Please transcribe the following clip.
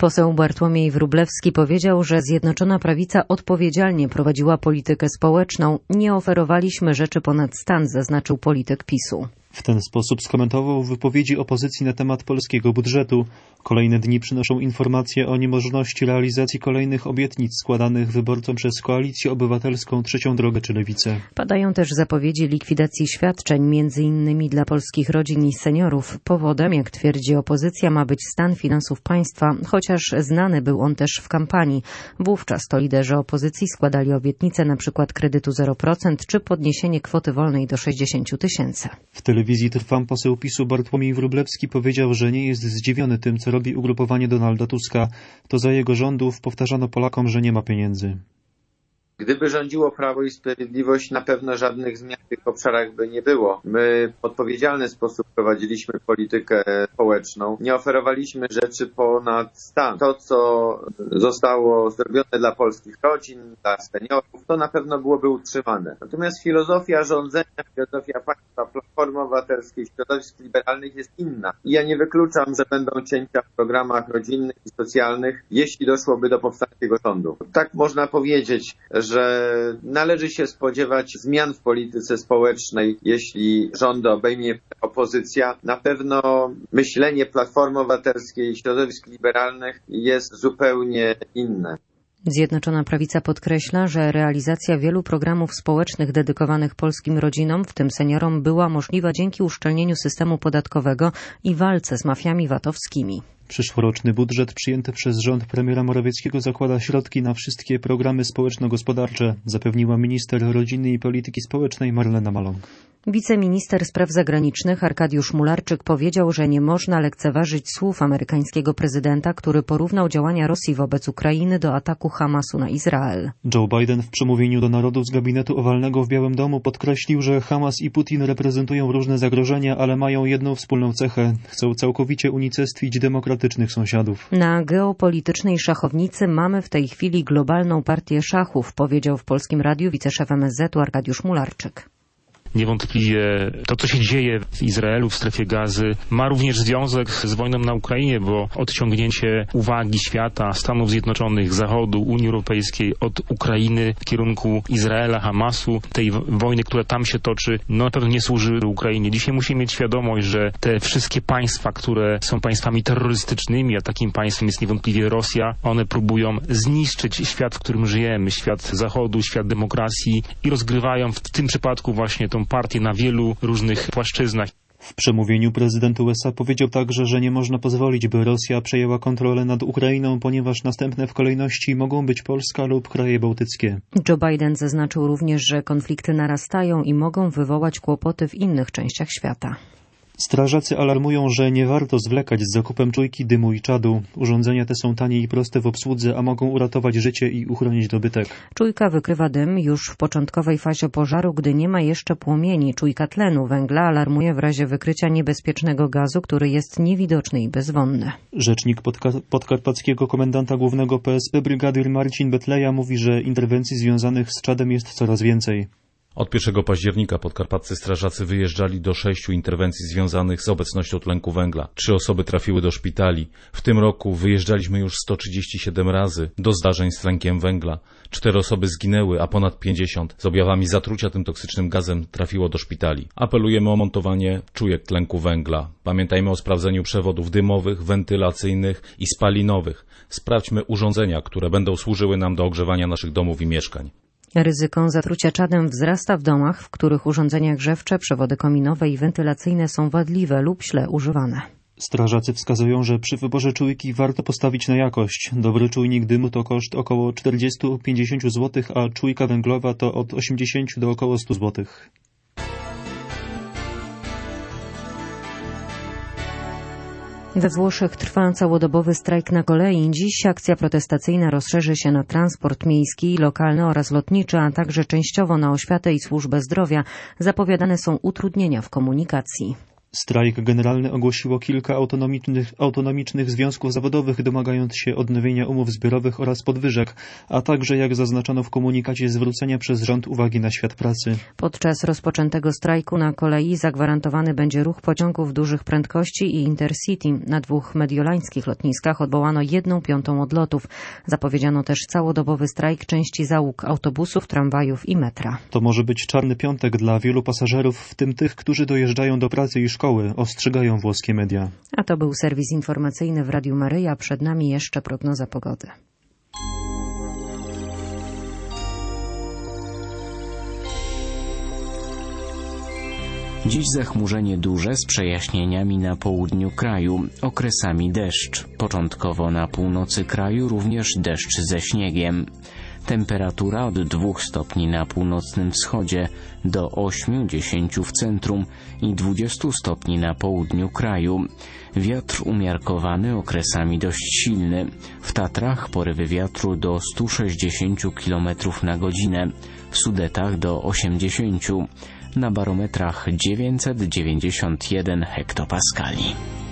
Poseł Bartłomiej Wróblewski powiedział, że Zjednoczona Prawica odpowiedzialnie prowadziła politykę społeczną. Nie oferowaliśmy rzeczy ponad stan, zaznaczył polityk PiS-u. W ten sposób skomentował wypowiedzi opozycji na temat polskiego budżetu. Kolejne dni przynoszą informacje o niemożności realizacji kolejnych obietnic składanych wyborcom przez Koalicję Obywatelską, Trzecią Drogę czy Lewicę. Padają też zapowiedzi likwidacji świadczeń, m.in. dla polskich rodzin i seniorów. Powodem, jak twierdzi opozycja, ma być stan finansów państwa, chociaż znany był on też w kampanii. Wówczas to liderzy opozycji składali obietnice np. kredytu 0% czy podniesienie kwoty wolnej do 60 000. W telewizji Trwam poseł PiS-u Bartłomiej Wróblewski powiedział, że nie jest zdziwiony tym, co robi ugrupowanie Donalda Tuska. To za jego rządów powtarzano Polakom, że nie ma pieniędzy. Gdyby rządziło Prawo i Sprawiedliwość, na pewno żadnych zmian w tych obszarach by nie było. My w odpowiedzialny sposób prowadziliśmy politykę społeczną. Nie oferowaliśmy rzeczy ponad stan. To, co zostało zrobione dla polskich rodzin, dla seniorów, to na pewno byłoby utrzymane. Natomiast filozofia rządzenia, filozofia państwa, Platformy Obywatelskiej, środowisk liberalnych jest inna. I ja nie wykluczam, że będą cięcia w programach rodzinnych i socjalnych, jeśli doszłoby do powstania tego rządu. Tak można powiedzieć, że należy się spodziewać zmian w polityce społecznej, jeśli rządy obejmie opozycja. Na pewno myślenie Platformy Obywatelskiej i środowisk liberalnych jest zupełnie inne. Zjednoczona Prawica podkreśla, że realizacja wielu programów społecznych dedykowanych polskim rodzinom, w tym seniorom, była możliwa dzięki uszczelnieniu systemu podatkowego i walce z mafiami VAT-owskimi. Przyszłoroczny budżet przyjęty przez rząd premiera Morawieckiego zakłada środki na wszystkie programy społeczno-gospodarcze, zapewniła minister rodziny i polityki społecznej Marlena Maląg. Wiceminister spraw zagranicznych Arkadiusz Mularczyk powiedział, że nie można lekceważyć słów amerykańskiego prezydenta, który porównał działania Rosji wobec Ukrainy do ataku Hamasu na Izrael. Joe Biden w przemówieniu do narodu z gabinetu owalnego w Białym Domu podkreślił, że Hamas i Putin reprezentują różne zagrożenia, ale mają jedną wspólną cechę. Chcą całkowicie unicestwić demokratycznych sąsiadów. Na geopolitycznej szachownicy mamy w tej chwili globalną partię szachów, powiedział w Polskim Radiu wiceszef MSZ-u Arkadiusz Mularczyk. Niewątpliwie to, co się dzieje w Izraelu, w strefie Gazy, ma również związek z wojną na Ukrainie, bo odciągnięcie uwagi świata, Stanów Zjednoczonych, Zachodu, Unii Europejskiej od Ukrainy w kierunku Izraela, Hamasu, tej wojny, która tam się toczy, na pewno nie służy Ukrainie. Dzisiaj musimy mieć świadomość, że te wszystkie państwa, które są państwami terrorystycznymi, a takim państwem jest niewątpliwie Rosja, one próbują zniszczyć świat, w którym żyjemy, świat Zachodu, świat demokracji i rozgrywają w tym przypadku właśnie tą partię na wielu różnych płaszczyznach. W przemówieniu prezydent USA powiedział także, że nie można pozwolić, by Rosja przejęła kontrolę nad Ukrainą, ponieważ następne w kolejności mogą być Polska lub kraje bałtyckie. Joe Biden zaznaczył również, że konflikty narastają i mogą wywołać kłopoty w innych częściach świata. Strażacy alarmują, że nie warto zwlekać z zakupem czujki, dymu i czadu. Urządzenia te są tanie i proste w obsłudze, a mogą uratować życie i uchronić dobytek. Czujka wykrywa dym już w początkowej fazie pożaru, gdy nie ma jeszcze płomieni. Czujka tlenu węgla alarmuje w razie wykrycia niebezpiecznego gazu, który jest niewidoczny i bezwonny. Rzecznik podkarpackiego komendanta głównego PSP brygadyr Marcin Betleja mówi, że interwencji związanych z czadem jest coraz więcej. Od 1 października podkarpaccy strażacy wyjeżdżali do 6 interwencji związanych z obecnością tlenku węgla. 3 osoby trafiły do szpitali. W tym roku wyjeżdżaliśmy już 137 razy do zdarzeń z tlenkiem węgla. 4 osoby zginęły, a ponad 50 z objawami zatrucia tym toksycznym gazem trafiło do szpitali. Apelujemy o montowanie czujek tlenku węgla. Pamiętajmy o sprawdzeniu przewodów dymowych, wentylacyjnych i spalinowych. Sprawdźmy urządzenia, które będą służyły nam do ogrzewania naszych domów i mieszkań. Ryzyko zatrucia czadem wzrasta w domach, w których urządzenia grzewcze, przewody kominowe i wentylacyjne są wadliwe lub źle używane. Strażacy wskazują, że przy wyborze czujki warto postawić na jakość. Dobry czujnik dymu to koszt około 40-50 zł, a czujka węglowa to od 80 do około 100 zł. We Włoszech trwa całodobowy strajk na kolei. Dziś akcja protestacyjna rozszerzy się na transport miejski, lokalny oraz lotniczy, a także częściowo na oświatę i służbę zdrowia. Zapowiadane są utrudnienia w komunikacji. Strajk generalny ogłosiło kilka autonomicznych związków zawodowych, domagając się odnowienia umów zbiorowych oraz podwyżek, a także, jak zaznaczono w komunikacie, zwrócenia przez rząd uwagi na świat pracy. Podczas rozpoczętego strajku na kolei zagwarantowany będzie ruch pociągów dużych prędkości i Intercity. Na 2 mediolańskich lotniskach odwołano 1/5 odlotów. Zapowiedziano też całodobowy strajk części załóg autobusów, tramwajów i metra. To może być czarny piątek dla wielu pasażerów, w tym tych, którzy dojeżdżają do pracy i szkoły, ostrzegają włoskie media. A to był serwis informacyjny w Radiu Maryja. Przed nami jeszcze prognoza pogody. Dziś zachmurzenie duże z przejaśnieniami na południu kraju, okresami deszcz. Początkowo na północy kraju również deszcz ze śniegiem. Temperatura od 2 stopni na północnym wschodzie do 8-10 w centrum i 20 stopni na południu kraju. Wiatr umiarkowany, okresami dość silny. W Tatrach porywy wiatru do 160 km na godzinę, w Sudetach do 80, na barometrach 991 hektopaskali.